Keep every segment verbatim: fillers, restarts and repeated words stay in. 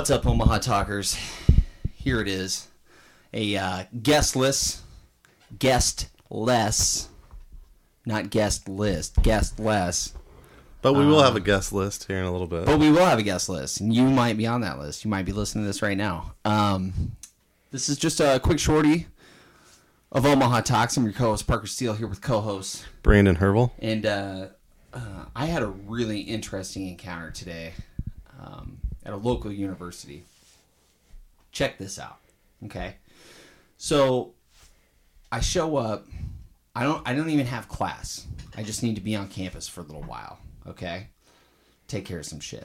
What's up, Omaha Talkers? Here it is. A uh, guestless, guest-less, not guest list, guest-less. But we will uh, have a guest list here in a little bit. But we will have a guest list, and you might be on that list. You might be listening to this right now. Um, this is just a quick shorty of Omaha Talks. I'm your co-host, Parker Steele, here with co-host Brandon Hervel. And uh, uh, I had a really interesting encounter today um, at a local university. Check this out, okay? So I show up. I don't. I don't even have class. I just need to be on campus for a little while, okay? Take care of some shit.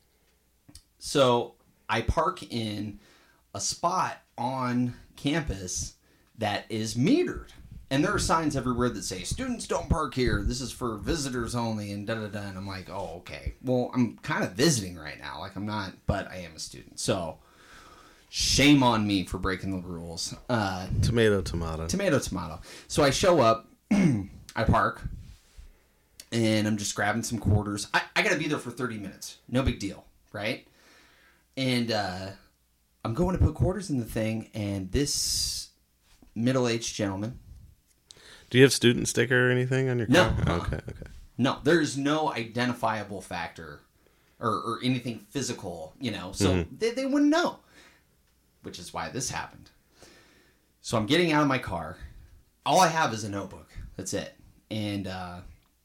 So I park in a spot on campus that is metered. And there are signs everywhere that say, students don't park here. This is for visitors only, and da-da-da. And I'm like, oh, okay. Well, I'm kind of visiting right now. Like, I'm not, but I am a student. So, shame on me for breaking the rules. Uh, tomato, tomato. Tomato, tomato. So, I show up. I park. And I'm just grabbing some quarters. I, I got to be there for thirty minutes. No big deal, right? And uh, I'm going to put quarters in the thing, and this middle-aged gentleman... Do you have student sticker or anything on your car? No. Okay, okay. No, there's no identifiable factor or, or anything physical, you know, so mm-hmm. they, they wouldn't know, which is why this happened. So I'm getting out of my car. All I have is a notebook. That's it. And uh,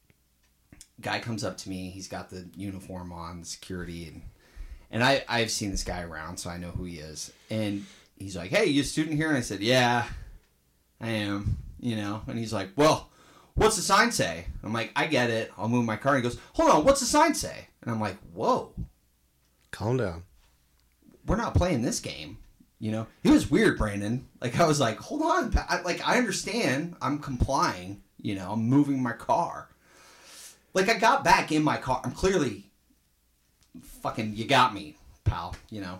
guy comes up to me. He's got the uniform on, the security, and and I, I've seen this guy around, so I know who he is. And he's like, hey, you a student here? And I said, yeah, I am. You know, and he's like, well, what's the sign say? I'm like, I get it. I'll move my car. And he goes, hold on, what's the sign say? And I'm like, whoa. Calm down. We're not playing this game. You know, it was weird, Brandon. Like, I was like, hold on. I, like, I understand. I'm complying. You know, I'm moving my car. Like, I got back in my car. I'm clearly fucking, you got me, pal, you know.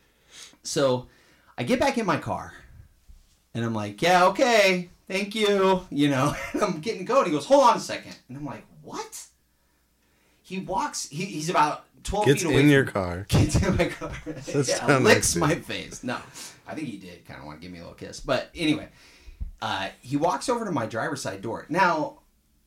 So, I get back in my car. And I'm like, yeah, okay. Thank you, you know, and I'm getting going. He goes, hold on a second. And I'm like, what? He walks, he, he's about twelve gets feet away. Gets in from, your car. Gets in my car. Yeah, licks my face. No, I think he did kind of want to give me a little kiss. But anyway, uh, he walks over to my driver's side door. Now,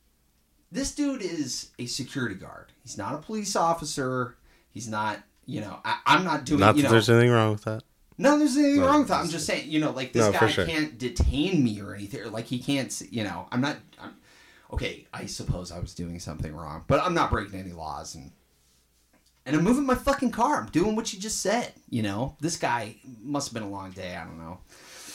this dude is a security guard. He's not a police officer. He's not, you know, I, I'm not doing, not you that know. there's anything wrong with that. No, there's anything no, wrong with that. I'm just saying, you know, like, this no, guy sure. can't detain me or anything. Or, like, he can't, you know, I'm not, I'm, okay, I suppose I was doing something wrong. But I'm not breaking any laws. And and I'm moving my fucking car. I'm doing what you just said, you know. This guy must have been a long day. I don't know.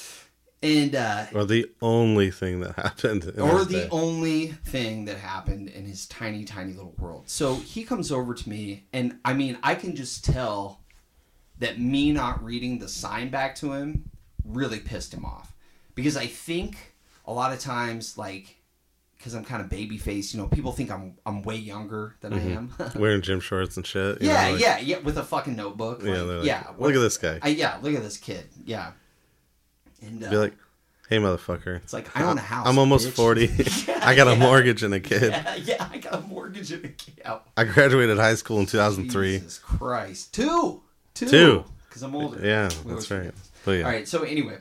And, uh... Or the only thing that happened. In or the day. only thing that happened in his tiny, tiny little world. So he comes over to me, and, I mean, I can just tell... that me not reading the sign back to him really pissed him off. Because I think a lot of times, like, because I'm kind of baby faced, you know, people think I'm I'm way younger than mm-hmm. I am. Wearing gym shorts and shit. Yeah, know, like, yeah, yeah, with a fucking notebook. Like, yeah, like, yeah. Look at this guy. I, yeah, look at this kid. Yeah. And uh, be like, hey, motherfucker. It's like, I own a house. I'm almost bitch. forty. yeah, I got a yeah. mortgage and a kid. Yeah, yeah, I got a mortgage and a kid. I graduated high school in two thousand three. Jesus Christ. Two. Two. Two. Because I'm older. Yeah, that's right. But yeah. All right, so anyway,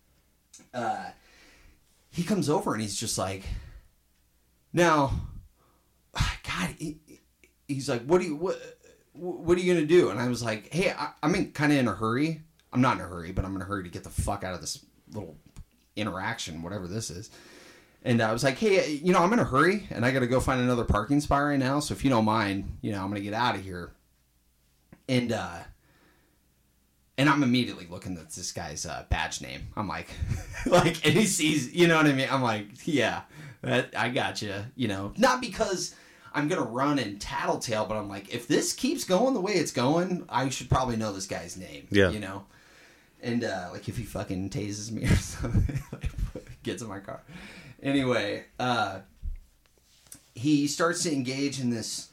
uh, he comes over and he's just like, now, God, he, he's like, what do you what what are you gonna do? And I was like, hey, I, I'm in kind of in a hurry. I'm not in a hurry, but I'm in a hurry to get the fuck out of this little interaction, whatever this is. And I was like, hey, you know, I'm in a hurry and I got to go find another parking spot right now. So if you don't mind, you know, I'm gonna get out of here. And uh. And I'm immediately looking at this guy's uh, badge name. I'm like, like, and he sees, you know what I mean? I'm like, yeah, that, I got you. You know, not because I'm gonna run and tattletale, but I'm like, if this keeps going the way it's going, I should probably know this guy's name. Yeah. You know, and uh, like if he fucking tases me or something, like, gets in my car. Anyway, uh, he starts to engage in this.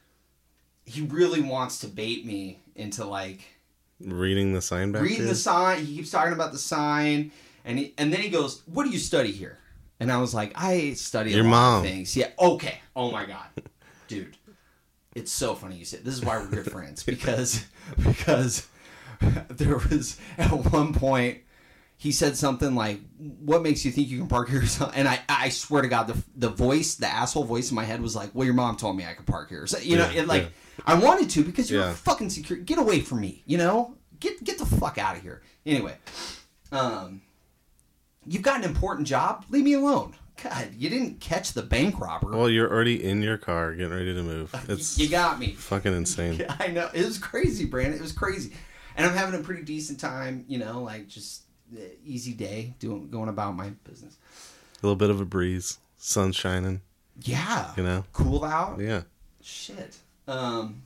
He really wants to bait me into like. Reading the sign back Reading the sign. He keeps talking about the sign. And he, and then he goes, what do you study here? And I was like, I study Your a lot mom. of things. Yeah. Okay. Oh, my God. Dude. It's so funny you said. This is why we're good friends. Because because there was at one point he said something like, "What makes you think you can park here?" And I, I swear to God, the the voice, the asshole voice in my head was like, "Well, your mom told me I could park here." So, you know, yeah, and like yeah. I wanted to because you're Yeah. fucking secure. Get away from me, you know. Get get the fuck out of here. Anyway, um, you've got an important job. Leave me alone. God, you didn't catch the bank robber. Well, you're already in your car getting ready to move. It's you got me. fucking insane. Yeah, I know. It was crazy, Brandon. It was crazy. And I'm having a pretty decent time, you know, like just uh, easy day, doing going about my business. A little bit of a breeze, sun shining. Yeah. You know? Cool out. Yeah. Shit. Um.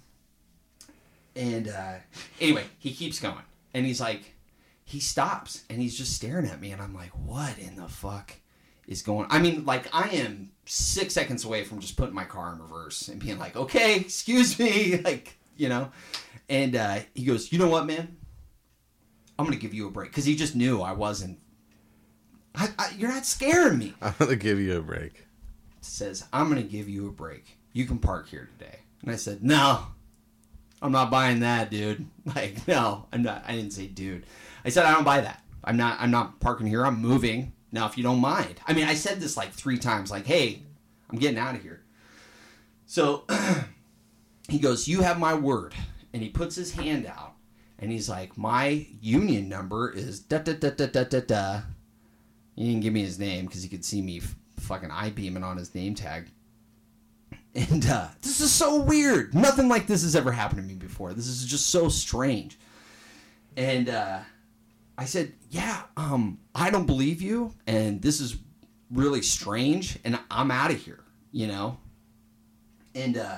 And uh, anyway, he keeps going. And he's like, he stops and he's just staring at me. And I'm like, what in the fuck is going on? I mean, like, I am six seconds away from just putting my car in reverse and being like, okay, excuse me. Like, you know. And uh, he goes, you know what, man? I'm going to give you a break. Because he just knew I wasn't. I, I, you're not scaring me. I'm going to give you a break. Says, I'm going to give you a break. You can park here today. And I said, no, I'm not buying that, dude. Like, no, I'm not. I didn't say dude. I said, I don't buy that. I'm not, I'm not parking here. I'm moving. Now, if you don't mind. I mean, I said this like three times, like, hey, I'm getting out of here. So he goes, you have my word. And he puts his hand out. And he's like, my union number is da da da da da da da. He didn't give me his name because he could see me f- fucking eye beaming on his name tag. And uh, this is so weird. Nothing like this has ever happened to me before. This is just so strange. And uh, I said, yeah, um, I don't believe you. And this is really strange. And I'm out of here, you know? And, uh,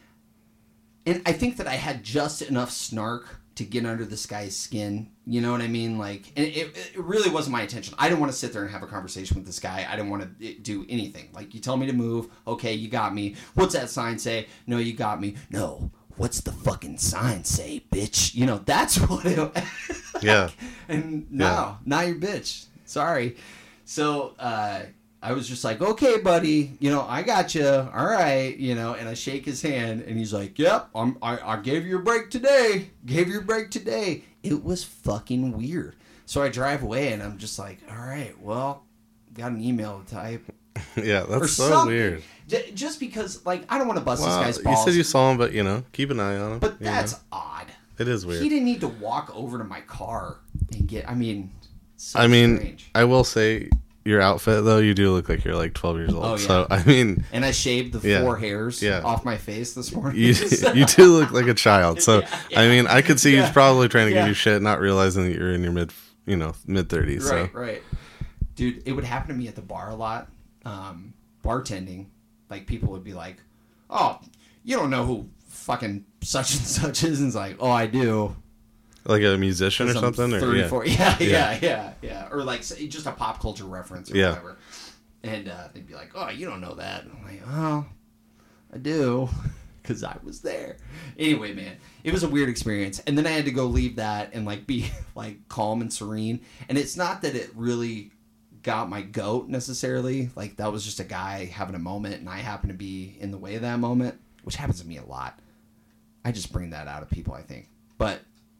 and I think that I had just enough snark to get under this guy's skin. You know what I mean? Like, and it, it really wasn't my intention. I didn't want to sit there and have a conversation with this guy. I didn't want to do anything. Like, you tell me to move. Okay, you got me. What's that sign say? No, you got me. No. What's the fucking sign say, bitch? You know, that's what it... Yeah. And no, yeah. not your bitch. Sorry. So, uh... I was just like, okay, buddy, you know, I got you. All right, you know, and I shake his hand, and he's like, yep, I'm, I, I gave you a break today. Gave you a break today. It was fucking weird. So I drive away, and I'm just like, all right, well, got an email to type. Yeah, that's so something. weird. J- just because, like, I don't want to bust Well, this guy's balls. you said you saw him, but, you know, keep an eye on him. But you that's know. odd. It is weird. He didn't need to walk over to my car and get, I mean, so I mean, strange. I will say... Your outfit, though, you do look like you're like twelve years old. Oh, yeah. So, I mean... And I shaved the yeah, four hairs yeah. off my face this morning. You, you do look like a child. So, Yeah, yeah. I mean, I could see Yeah. he's probably trying to Yeah. give you shit, not realizing that you're in your mid, you know, mid-thirties. Right, so. right. Dude, it would happen to me at the bar a lot. Um, bartending. Like, people would be like, oh, you don't know who fucking such and such is? And it's like, oh, I do. Like a musician or something? Or, thirty-four. yeah. Yeah, Yeah. yeah, yeah, yeah. Or like say, just a pop culture reference or Yeah. whatever. And uh, they'd be like, oh, you don't know that. I'm like, oh, I do. Because I was there. Anyway, man, it was a weird experience. And then I had to go leave that and like be like calm and serene. And it's not that it really got my goat necessarily. Like that was just a guy having a moment and I happened to be in the way of that moment, which happens to me a lot. I just bring that out of people, I think. But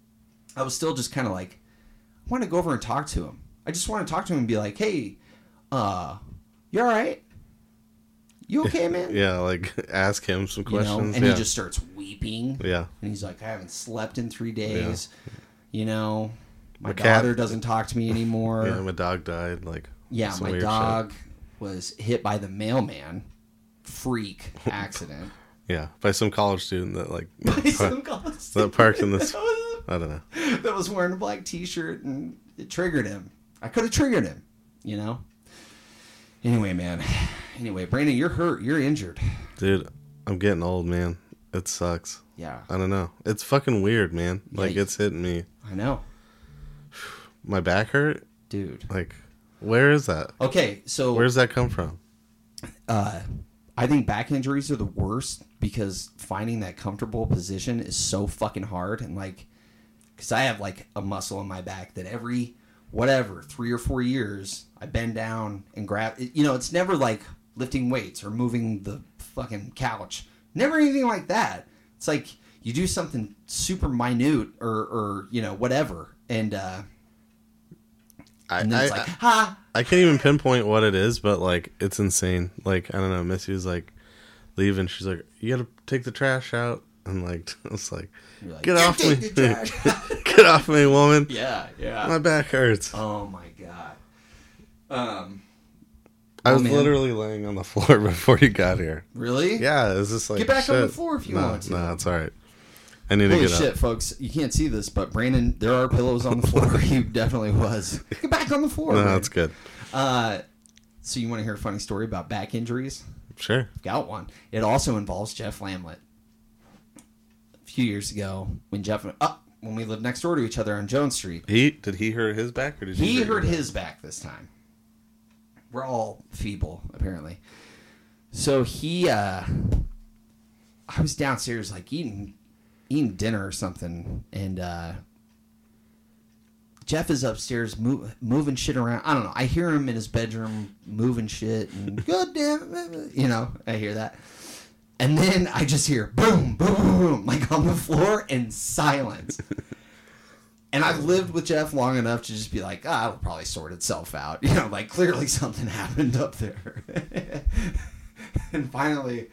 I was still just kind of like, I want to go over and talk to him. I just want to talk to him and be like, hey, uh, you all right? You okay, man? Yeah, like ask him some You know? questions. And yeah. he just starts weeping. Yeah. And he's like, I haven't slept in three days. Yeah. You know, my, My daughter cat- doesn't talk to me anymore. Yeah, my dog died. Like, Yeah, some my weird dog shit. was hit by the mailman. Freak accident. Yeah, by some college student that like By some college that parked in this. that was- I don't know. that was wearing a black t-shirt and it triggered him. I could have triggered him, you know? Anyway, man. Anyway, Brandon, you're hurt. You're injured. Dude, I'm getting old, man. It sucks. Yeah, I don't know. It's fucking weird, man. Like, Yeah. it's hitting me. I know. My back hurt? Dude. Like, where is that? Okay, so Where's that come from? uh, I think back injuries are the worst because finding that comfortable position is so fucking hard. And, like, because I have, like, a muscle in my back that every, whatever, three or four years, I bend down and grab. You know, it's never like lifting weights or moving the fucking couch. Never anything like that. It's like you do something super minute or, or you know, whatever. And, uh, I, and then I, it's like, I, ha! I can't even pinpoint what it is, but like it's insane. Like I don't know. Missy was like leaving. She's like, "You got to take the trash out." And like I was like, You're like "Get "You off take me, the trash." get off me, woman! Yeah, yeah. My back hurts." Oh my god. Um, I oh, was man. literally laying on the floor before you got here. Really? Yeah, it was just like Get back on the shit. floor if you no, want to. No, it's all right. I need Holy to get shit, up. folks! You can't see this, but Brandon, there are pillows on the floor. He definitely was. Get back on the floor. No, man. that's good. Uh, so you want to hear a funny story about back injuries? Sure. Got one. It also involves Jeff Lamlett. A few years ago, when Jeff, uh, when we lived next door to each other on Jones Street, He did he hurt his back or did you he hurt your hurt back? his back this time. We're all feeble, apparently. So he, uh, I was downstairs, like eating, eating dinner or something, and uh, Jeff is upstairs move, moving shit around. I don't know. I hear him in his bedroom moving shit, and God damn it, you know, I hear that. And then I just hear boom, boom, boom, like on the floor and silence. And I've lived with Jeff long enough to just be like, ah, it'll probably sort itself out. You know, like clearly something happened up there. And finally,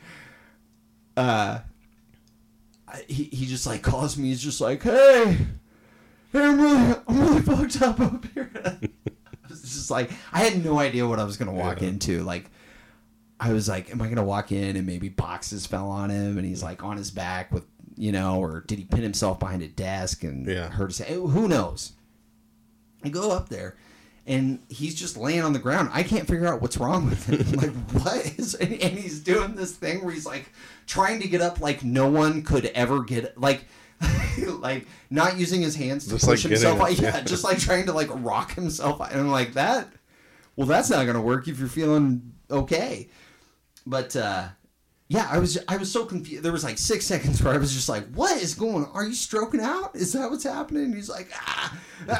uh, I- he, he just like calls me. He's just like, hey, hey, I'm really, I'm really fucked up up here. I was just like, I had no idea what I was going to walk Yeah. into. Like, I was like, am I going to walk in and maybe boxes fell on him and he's like on his back with, you know, or did he pin himself behind a desk and Yeah. hurt his head? Who knows? I go up there and he's just laying on the ground. I can't figure out what's wrong with him. I'm like, what is, and he's doing this thing where he's like trying to get up like no one could ever get, like, like not using his hands to Just push like himself getting out. it, Yeah, yeah. just like trying to like rock himself out. And I'm like, that, well, that's not going to work if you're feeling okay. But, uh, yeah, I was I was so confused. There was like six seconds where I was just like, what is going on? Are you stroking out? Is that what's happening? And he's like, ah.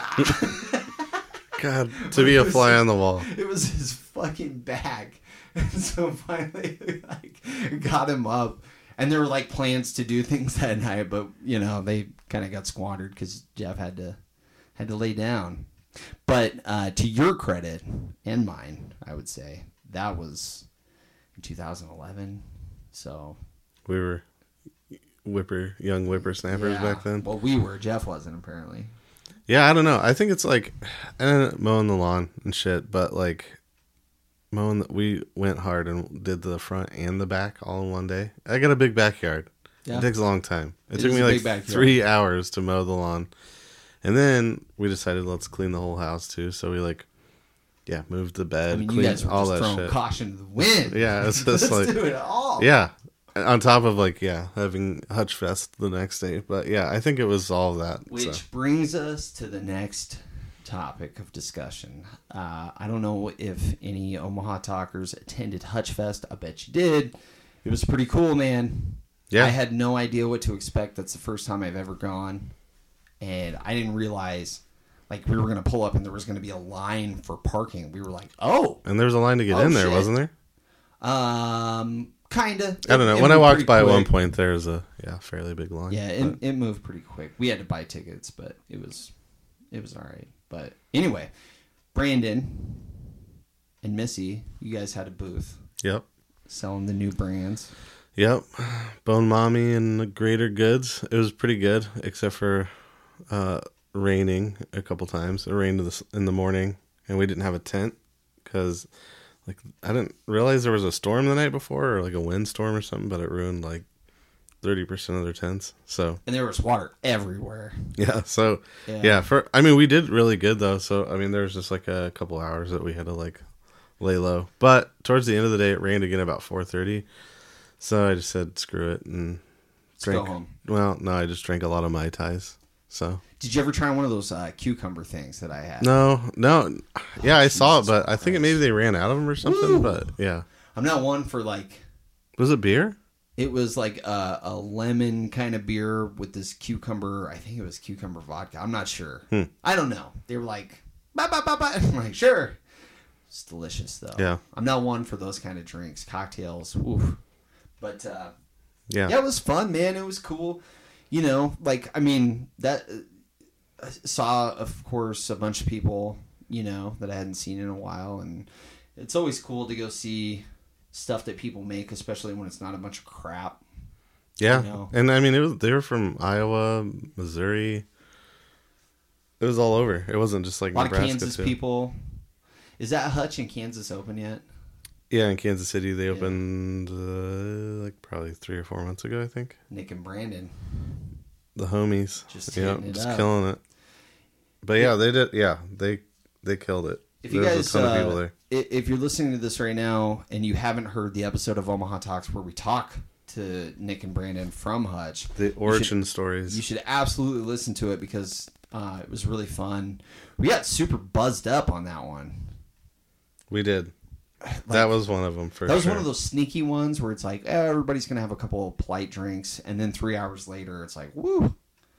ah. God, to be a fly on the wall. It was his fucking back. And so finally, like, got him up. And there were like plans to do things that night, but you know they kind of got squandered because Jeff had to had to lay down. But uh, to your credit and mine, I would say that was in two thousand eleven. So We were whipper, young whippersnappers yeah. back then. Well, we were. Jeff wasn't apparently. Yeah, I don't know. I think it's like eh, mowing the lawn and shit, but like mowing. The, we went hard and did the front and the back all in one day. I got a big backyard. Yeah. It takes a long time. It, It took is me a like big backyard. three hours to mow the lawn, and then we decided let's clean the whole house too. So we like, yeah, moved the bed, I mean, you cleaned guys were all just that throwing shit. caution to the wind. Yeah, it's Let's just like do it all. yeah. On top of like yeah, having Hutch Fest the next day, but yeah, I think it was all of that. Which so. brings us to the next topic of discussion. Uh, I don't know if any Omaha talkers attended Hutch Fest. I bet you did. It was pretty cool, man. Yeah. I had no idea what to expect. That's the first time I've ever gone. And I didn't realize, like, we were going to pull up and there was going to be a line for parking. We were like, oh. And there was a line to get Oh, in there, shit. wasn't there? Um, kind of. I don't know. When I walked by at one point, there was a yeah fairly big line. Yeah, it, it moved pretty quick. We had to buy tickets, but it was it was all right. But anyway, Brandon and Missy, you guys had a booth Yep. selling the new brands. Yep. Bone Mommy and the Greater Goods. It was pretty good, except for uh, raining a couple times. It rained in the, in the morning, and we didn't have a tent because like I didn't realize there was a storm the night before, or like a windstorm or something, but it ruined like thirty percent of their tents. So And there was water everywhere. yeah, so Yeah. yeah. for I mean, we did really good though. So I mean, there was just like a couple hours that we had to like lay low. But towards the end of the day, it rained again about four thirty. So I just said screw it and Let's drank. go home. Well, no, I just drank a lot of Mai Tais. So Did you ever try one of those uh, cucumber things that I had? no, no, yeah, I saw it, Jesus but I think it, maybe they ran out of them or something. Woo! But yeah, I'm not one for like. was it beer? It was like a, a lemon kind of beer with this cucumber. I think it was cucumber vodka. I'm not sure. Hmm. I don't know. They were like, ba ba ba ba. I'm like, sure. It's delicious though. Yeah. I'm not one for those kind of drinks, cocktails. Oof. But uh, Yeah, yeah, it was fun, man. It was cool. you know, like, I mean, that I saw, of course, a bunch of people, you know, that I hadn't seen in a while. And it's always cool to go see stuff that people make, especially when it's not a bunch of crap. Yeah. You know? And I mean, it was, they were from Iowa, Missouri. It was all over. It wasn't just like A lot Nebraska, of Kansas too. people. Is that Hutch in Kansas open yet? Yeah, in Kansas City, they Yeah. opened uh, like probably three or four months ago, I think. Nick and Brandon. The homies. Just yeah, hitting it just up. killing it. But yeah, they did. Yeah, they they killed it. If you There's guys, a ton of uh, people there. i- if you're listening to this right now and you haven't heard the episode of Omaha Talks where we talk to Nick and Brandon from Hutch, The origin stories. you should absolutely listen to it because uh, it was really fun. We got super buzzed up on that one. we did. Like, That was one of them for that was sure. one of those sneaky ones where it's like, eh, everybody's gonna have a couple of polite drinks, and then three hours later, it's like, woo.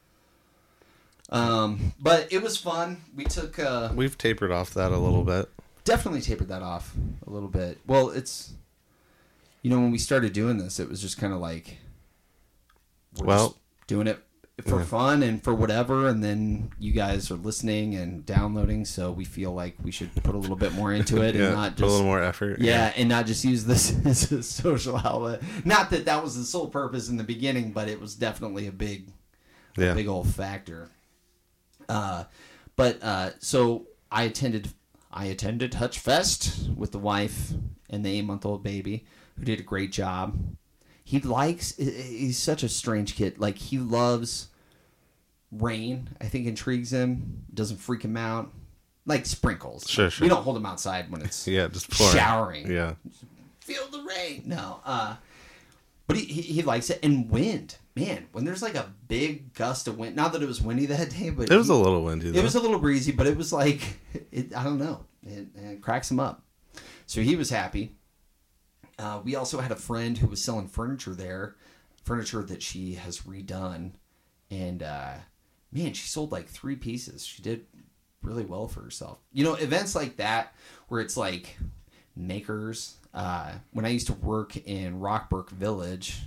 Um, but it was fun. We took uh, We've tapered off that a little bit. definitely tapered that off a little bit. Well, it's, you know, when we started doing this, it was just kind of like, we're Well, just doing it for yeah. fun and for whatever, and then you guys are listening and downloading, so we feel like we should put a little bit more into it yeah, and not put a just little more effort. yeah, and not just use this as a social outlet. Not that that was the sole purpose in the beginning, but it was definitely a big, Yeah. a big old factor. Uh, but uh, so I attended, I attended Hutch Fest with the wife and the eight-month-old baby, who did a great job. He likes. He's such a strange kid. Like, he loves rain. I think intrigues him. Doesn't freak him out. Like sprinkles. Sure, sure. We don't hold him outside when it's Yeah, just pouring. showering. Yeah. Feel the rain. No. Uh, but he, he he likes it. And wind. Man, when there's like a big gust of wind. Not that it was windy that day, but It was he- a little windy, though. it was a little breezy, but it was like, it, I don't know. It, it cracks him up. So he was happy. Uh, we also had a friend who was selling furniture there, furniture that she has redone. And, uh, man, she sold like three pieces. She did really well for herself. You know, events like that where it's like makers. Uh, when I used to work in Rockbrook Village,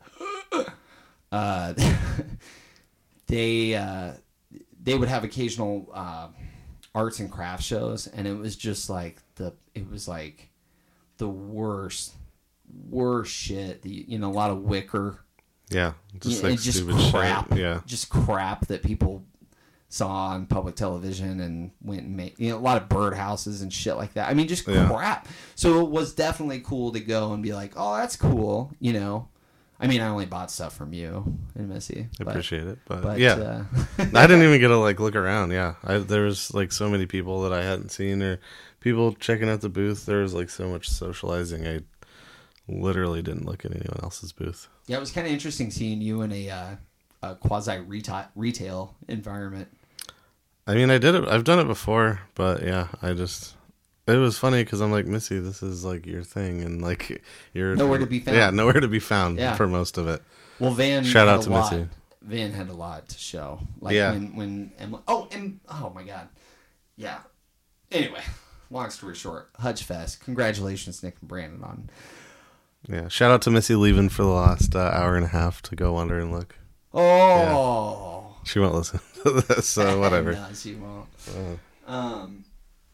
uh, they uh, they would have occasional uh, arts and crafts shows, and it was just like the it was like the worst worst shit. The, you know, a lot of wicker, Yeah. Just yeah, like and just stupid crap, shit. Yeah. just crap that people saw on public television and went and made, you know, a lot of birdhouses and shit like that. I mean, just Yeah. crap. So it was definitely cool to go and be like, oh, that's cool, you know. I mean, I only bought stuff from you and Missy. I but- appreciate it. But, But, yeah. uh, I didn't even get to like look around. Yeah. I, there was like so many people that I hadn't seen or people checking out the booth. There was like so much socializing. I literally didn't look at anyone else's booth. yeah, it was kind of interesting seeing you in a, uh, a quasi retail retail environment. I mean, I did it. I've done it before, but yeah, I just, it was funny because I'm like, Missy, this is like your thing. And like, you're Nowhere to be found. Yeah. Nowhere to be found Yeah. for most of it. Well, Van Shout had out a to lot. Missy. Van had a lot to show. Like Yeah. when when Emily, oh and oh my god, yeah. Anyway, long story short, Hutch Fest. Congratulations, Nick and Brandon, on. Yeah. Shout out to Missy leaving for the last uh, hour and a half to go wander and look. Oh, She won't listen to this, so whatever. no, she won't. Uh, Um,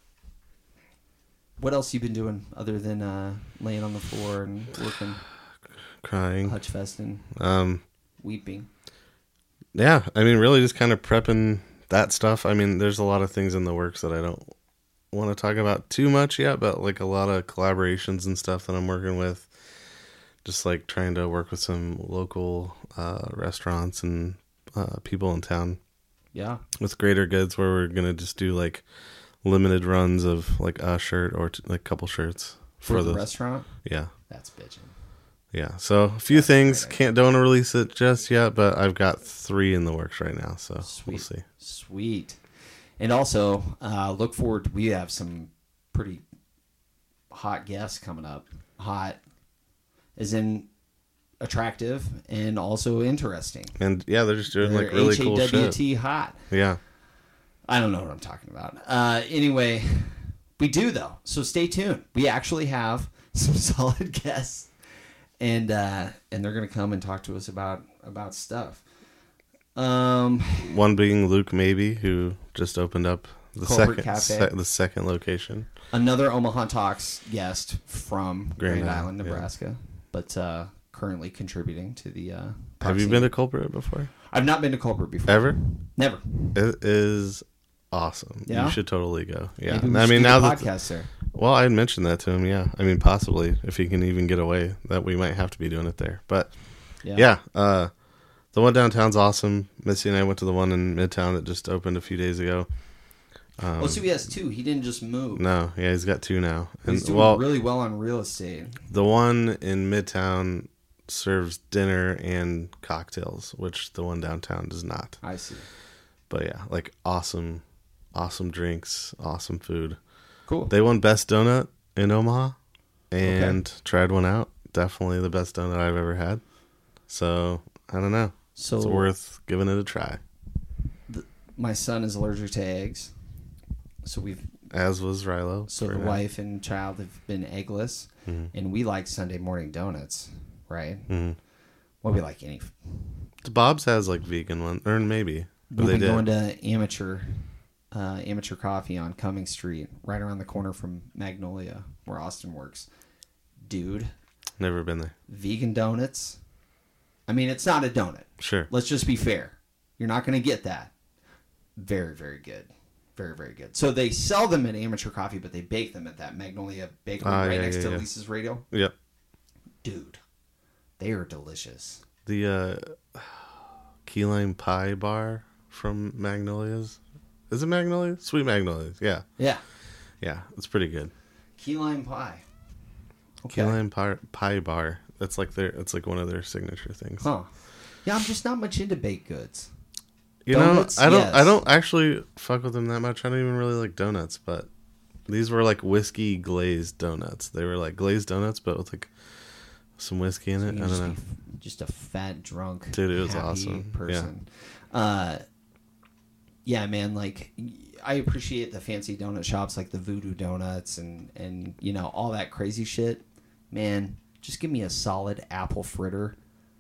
what else you been doing other than uh, laying on the floor and working crying. Hutch Fest and Um, weeping? yeah, I mean, really just kind of prepping that stuff. I mean, there's a lot of things in the works that I don't want to talk about too much yet, but like a lot of collaborations and stuff that I'm working with. Just like trying to work with some local uh, restaurants and uh, people in town Yeah, with Greater Goods, where we're gonna just do like limited runs of like a shirt or t- like a couple shirts for, for the the restaurant. yeah. That's bitching. Yeah, so a few That's a things. great idea. Can't don't want to release it just yet, but I've got three in the works right now, so Sweet. we'll see. Sweet. And also, uh, look forward to, we have some pretty hot guests coming up. Hot as in attractive and also interesting. And yeah, they're just doing They're like really cool H A W shit. T hot. Yeah, I don't know what I'm talking about. Uh, anyway, we do though, so stay tuned. We actually have some solid guests, and uh, and they're gonna come and talk to us about about stuff. Um, One being Luke Maybe, who just opened up the Colbert second Cafe. se- the second location. Another Omaha Talks guest from Grand, Grand Island, Island, yeah. Nebraska, but uh, currently contributing to the. Uh, Have you scene. been to Culprit before? I've not been to Colbert before. Ever? Never. It is awesome. Yeah? You should totally go. Yeah. Maybe we I should mean, do now the that podcast there. well, I had mentioned that to him. Yeah. I mean, possibly if he can even get away, that we might have to be doing it there. But Yeah. yeah, uh, the one downtown's awesome. Missy and I went to the one in Midtown that just opened a few days ago. Um, Oh, so he has two. He didn't just move. no, yeah, he's got two now. And He's doing well, really well on real estate. the one in Midtown serves dinner and cocktails, which the one downtown does not. I see. But yeah, like awesome, awesome drinks, awesome food. Cool. They won best donut in Omaha, and okay. tried one out. Definitely the best donut I've ever had. So I don't know. So it's worth giving it a try. The, my son is allergic to eggs, so we've. As was Rilo. So the wife and child have been eggless, mm-hmm. and we like Sunday morning donuts, right? Mm-hmm. Well, we like any. Bob's has like vegan one, or maybe. We've been going to Amateur, uh, Amateur Coffee on Cummings Street, right around the corner from Magnolia, where Austin works. Dude. Never been there. Vegan donuts. I mean, it's not a donut. Sure. Let's just be fair. You're not going to get that. Very, very good. Very, very good. So they sell them at Amateur Coffee, but they bake them at that Magnolia Bakery uh, right yeah, next yeah, to yeah. Lisa's Radio. Yep. Dude, they are delicious. The uh, key lime pie bar from Magnolia's. Is it Magnolia's? Sweet Magnolia's, yeah. Yeah. Yeah, it's pretty good. Key lime pie. Okay. Key lime pie, pie bar. That's like their. It's like one of their signature things. Huh. Yeah, I'm just not much into baked goods. You donuts, know, I don't. yes. I don't actually fuck with them that much. I don't even really like donuts, but these were like whiskey glazed donuts. They were like glazed donuts, but with like some whiskey in So it. I don't just know. Be, just a fat, drunk, dude. It was happy awesome. person. Yeah. Uh, yeah, man. Like, I appreciate the fancy donut shops, like the Voodoo Donuts, and and you know all that crazy shit. Man, just give me a solid apple fritter.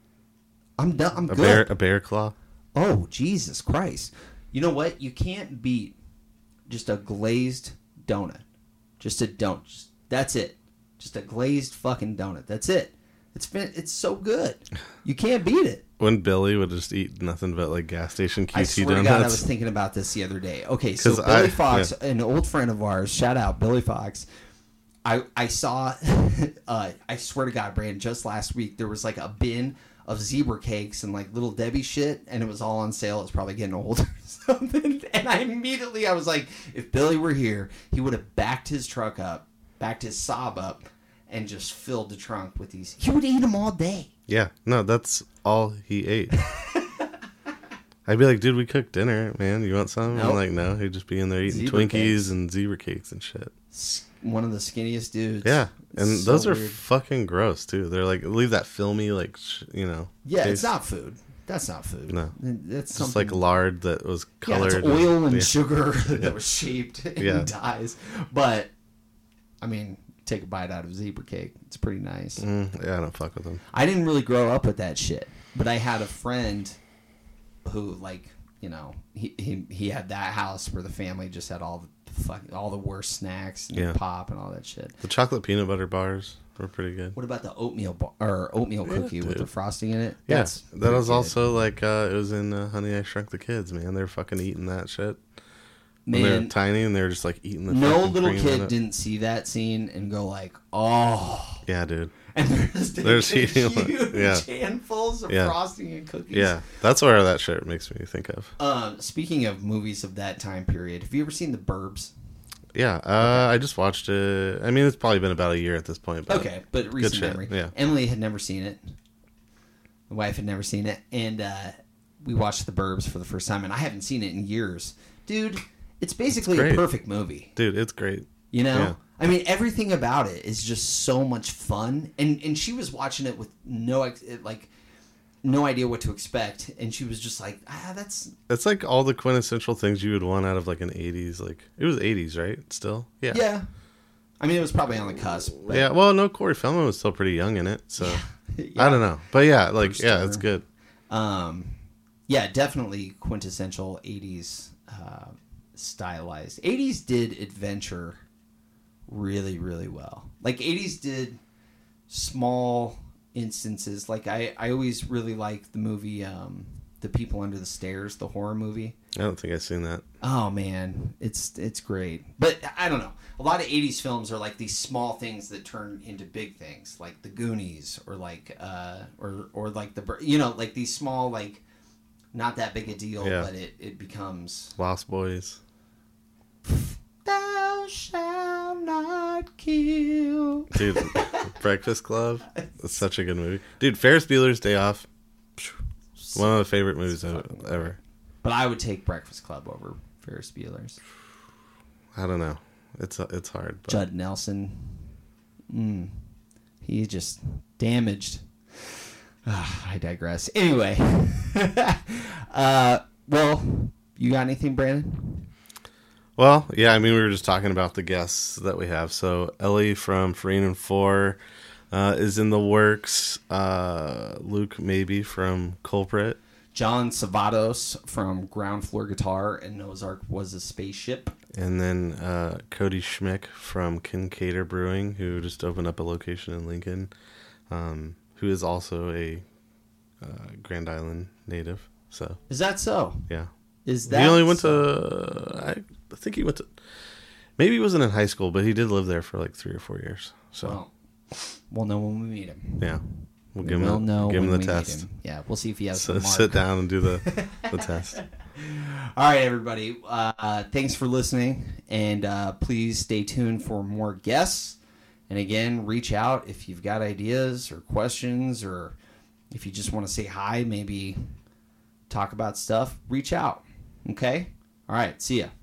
I'm done. I'm a good. Bear, a bear claw. Oh, Jesus Christ. You know what? You can't beat just a glazed donut. Just a donut. Just, that's it. Just a glazed fucking donut. That's it. It's been, it's so good. You can't beat it. When Billy would just eat nothing but like gas station Q T I swear donuts. to God, I was thinking about this the other day. Okay, so Billy I, Fox, yeah. an old friend of ours, shout out Billy Fox. I I saw, uh, I swear to God, Brandon, just last week there was like a bin of zebra cakes and like Little Debbie shit, and it was all on sale. It's probably getting old or something. And I immediately, I was like, if Billy were here, he would have backed his truck up, backed his Saab up, and just filled the trunk with these. He would eat them all day. Yeah, no, that's all he ate. I'd be like, dude, we cooked dinner, man. You want some? Nope. I'm like, no. He'd just be in there eating Zebra Twinkies cakes. and zebra cakes and shit. One of the skinniest dudes. Yeah, and It's so those are weird. fucking gross too. They're like leave that filmy, like sh- you know. Yeah, taste. it's not food. That's not food. No. That's Just something. like lard that was colored. Yeah, it's oil and yeah. sugar Yeah. that was shaped in Yeah. dyes. But, I mean, take a bite out of zebra cake. It's pretty nice. Mm, yeah, I don't fuck with them. I didn't really grow up with that shit. But I had a friend who, like, you know, he, he, he had that house where the family just had all the fuck, all the worst snacks and Yeah. pop and all that shit. The chocolate peanut butter bars were pretty good. What about the oatmeal bar, or oatmeal Yeah, cookie with dude. the frosting in it? Yes, That's that pretty was good. also like uh, it was in uh, Honey I Shrunk the Kids. Man, they were fucking eating that shit. When they were Man, tiny and they were just like eating the. no fucking little cream in kid it. didn't see that scene and go like, "Oh." Yeah, dude. And they're just They're taking eating, like, huge yeah. handfuls of Yeah. frosting and cookies. Yeah, that's where that shit makes me think of. Um, speaking of movies of that time period, have you ever seen The Burbs? Yeah, uh, I just watched it. I mean, it's probably been about a year at this point. But Okay, but recent shit, memory. yeah. Emily had never seen it. The wife had never seen it, and uh, we watched The Burbs for the first time, and I haven't seen it in years, dude. It's basically It's a great. perfect movie. Dude, it's great. You know, Yeah. I mean, everything about it is just so much fun, and and she was watching it with no ex- like no idea what to expect, and she was just like, ah, that's It's like all the quintessential things you would want out of like an eighties. Like it was eighties, right? Still, yeah. yeah. I mean, it was probably on the cusp. But Yeah. Well, no, Corey Feldman was still pretty young in it, so Yeah. I don't know. But yeah, like Bruce yeah, Turner. it's good. Um, yeah, definitely quintessential eighties uh, stylized. eighties did adventure really, really well. Like eighties did small instances. Like I, I always really liked the movie um, The People Under the Stairs, the horror movie. I don't think I've seen that. Oh man, it's it's great. But I don't know. A lot of eighties films are like these small things that turn into big things, like The Goonies, or like uh, or or like the you know like these small like not that big a deal, Yeah. but it it becomes Lost Boys. Thou shalt not kill. Dude, Breakfast Club. It's such a good movie. Dude, Ferris Bueller's Day Off. One of my favorite movies ever. But I would take Breakfast Club over Ferris Bueller's. I don't know. It's it's hard. But. Judd Nelson. Mm, he just damaged. Ugh, I digress. Anyway. uh, well, you got anything, Brandon? Well, yeah, I mean, we were just talking about the guests that we have. So Ellie from Farine and Four uh, is in the works. Uh, Luke maybe from Culprit. John Savados from Ground Floor Guitar and Noah's Ark Was a Spaceship. And then uh, Cody Schmick from Kincaidor Brewing, who just opened up a location in Lincoln, um, who is also a uh, Grand Island native. So Is that so? yeah, Is that he only went so? to. I, I think he went to. Maybe he wasn't in high school, but he did live there for like three or four years. So Well, we'll know when we meet him. yeah, we'll We give will him. know The, give him when the we meet test. him. Yeah, we'll see if he has So the mark. sit down and do the the test. All right, everybody. Uh, thanks for listening, and uh, please stay tuned for more guests. And again, reach out if you've got ideas or questions, or if you just want to say hi, maybe talk about stuff. Reach out. Okay. All right. See ya.